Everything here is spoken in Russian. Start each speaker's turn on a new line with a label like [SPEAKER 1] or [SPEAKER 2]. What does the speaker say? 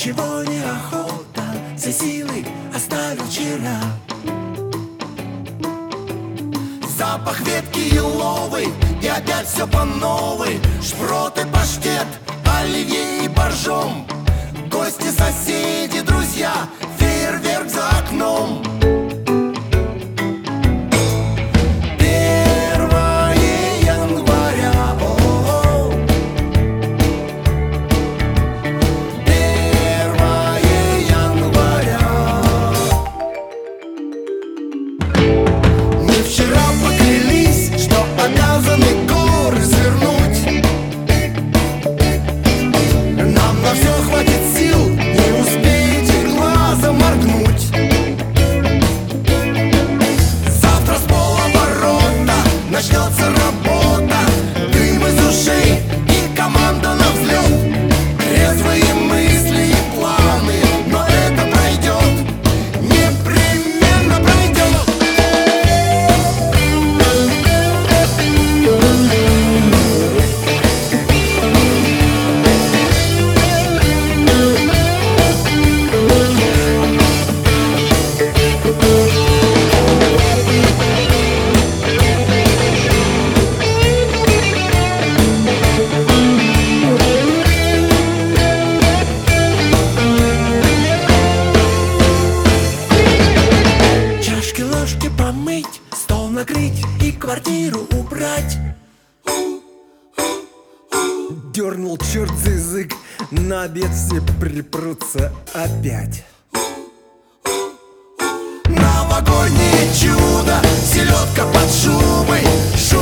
[SPEAKER 1] ничего не охота, все силы оставил вчера. Запах ветки еловой, и опять все по новой. Шпроты, паштет, оливье и боржом. Гости, соседи, друзья, фейерверк за окном. Начнется работа, дым из ушей и команда на взлет. Резвые мысли и планы, но это пройдет, непременно пройдет. Помыть, стол накрыть и квартиру убрать.
[SPEAKER 2] Дернул черт за язык, на обед все припрутся опять.
[SPEAKER 1] Новогоднее чудо, селедка под шубой,